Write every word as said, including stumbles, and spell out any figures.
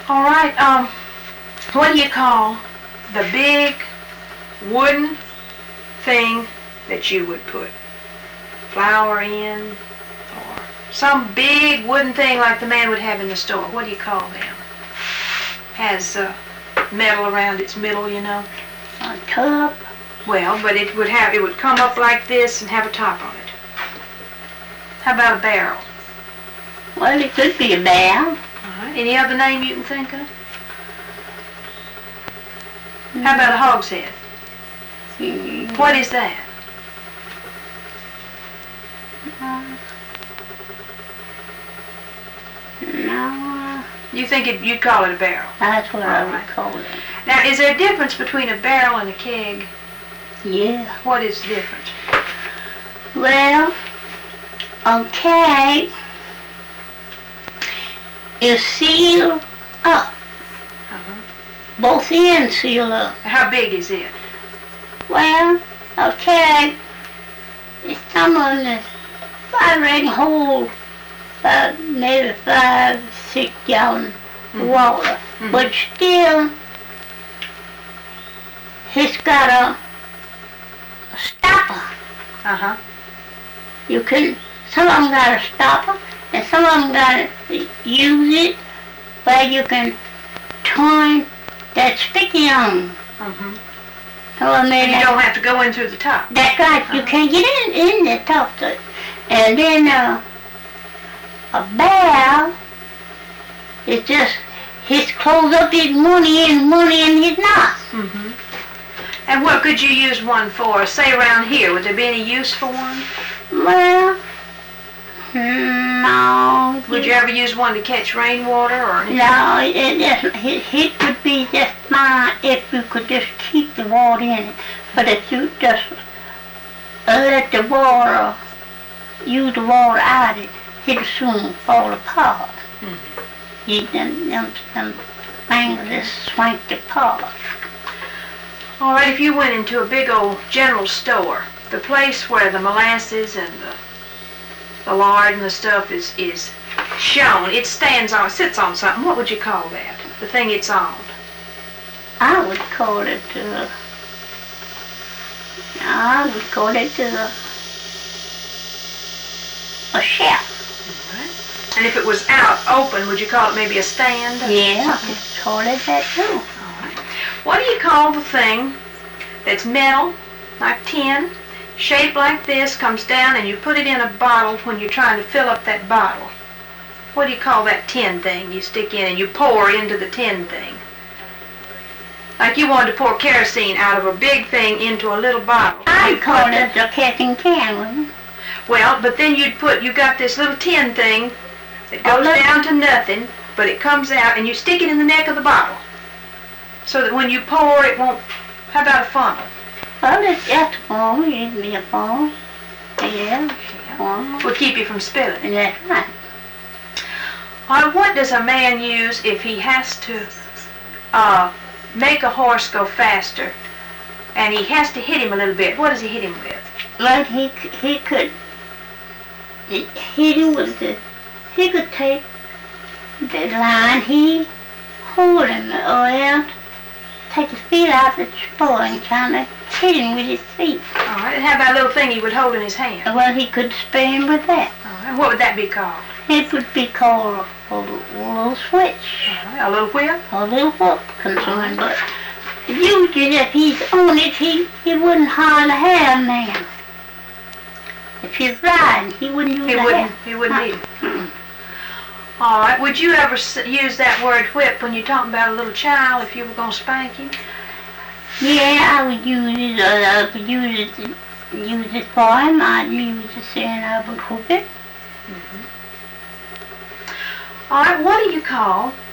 All right, um, what do you call the big wooden thing that you would put flour in, or some big wooden thing like the man would have in the store? What do you call them? Has uh, metal around its middle, you know. A tub? Well, but it would have, it would come up like this and have a top on it. How about a barrel? Well, it could be a barrel. All right. Any other name you can think of? How about a hogshead? Mm. What is that? Uh, no. You think it, you'd call it a barrel? That's what I All would right. call it. Now, is there a difference between a barrel and a keg? Yeah. What is the difference? Well, okay. It's sealed up. Uh-huh. Both ends sealed up. How big is it? Well, okay. Some of them is I reckon hold about maybe five, six gallon Mhm. water. Mhm. But still, it's got a, a stopper. Uh-huh. You can, some of them got a stopper, and some of them got to use it where you can turn that sticky on. Mm-hmm. So I mean, And you don't have to go in through the top. that's right, you Uh-huh. can't get in, in the top of it. And then uh, a barrel is just, his close up his money and money in his mouth. Mm-hmm. And what could you use one for? Say around here, would there be any use for one? Well, no. Would you ever use one to catch rainwater or anything? No, it, it, it, it would be just fine if you could just keep the water in it. But if you just let the water, use the water out of it, it'll soon fall apart. Mm-hmm. You, them, them, them things just swank apart. All right, if you went into a big old general store, the place where the molasses and the, the lard and the stuff is, is shown, it stands on, sits on something. What would you call that? The thing it's on? I would call it, uh, I would call it uh, a shelf. And if it was out, open, would you call it maybe a stand? Yeah, I could call it that too. All right. What do you call the thing that's metal, like tin, shaped like this, comes down, and you put it in a bottle when you're trying to fill up that bottle? What do you call that tin thing you stick in and you pour into the tin thing? Like you wanted to pour kerosene out of a big thing into a little bottle. I You'd call put it a catching can, wouldn't it? Well, but then you'd put, you got this little tin thing that goes Oh, look. down to nothing, but it comes out, and you stick it in the neck of the bottle. So that when you pour, it won't, how about a funnel? Well, it's just a phone. It used to be a phone. Yeah, phone. Will keep you from spilling it. That's right. Or what does a man use if he has to uh, make a horse go faster, and he has to hit him a little bit? What does he hit him with? Well, he c- he could he hit him with the, he could take the line, he hold him, or else take his feet out the spur and kind of hit him with his feet. All right, and how about a little thing he would hold in his hand? Well, he could spare him with that. All right, what would that be called? It would be called a, a little switch, All right, a little whip? a little hook concern, but usually if he's on it, he, he wouldn't hardly have a man. If he's riding, he wouldn't use He a wouldn't, hat. he wouldn't need it. Mm-mm. All right, would you ever s- use that word whip when you're talking about a little child if you were going to spank him? Yeah, I would use it, uh, I would use it, use it for him. I'd use it saying I would hook it. All right, what do you call